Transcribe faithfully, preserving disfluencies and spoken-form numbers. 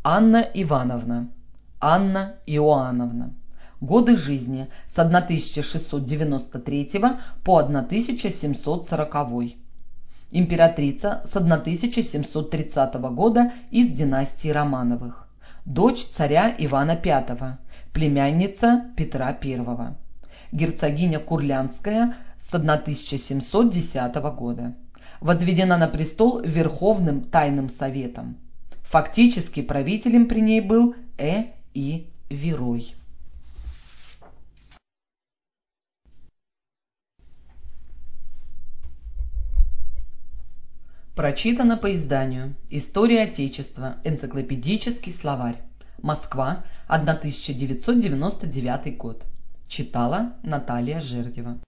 Анна Ивановна, Анна Иоанновна. Годы жизни с тысяча шестьсот девяносто третьего по тысяча семьсот сороковой. Императрица с тысяча семьсот тридцатого года из династии Романовых. Дочь царя Ивана Пятого, племянница Петра Первого. Герцогиня Курляндская с тысяча семьсот десятого года. Возведена на престол Верховным Тайным Советом. Фактически правителем при ней был Э. И. Вирой. Прочитано по изданию «История Отечества. Энциклопедический словарь». Москва, тысяча девятьсот девяносто девятый год. Читала Наталья Жердева.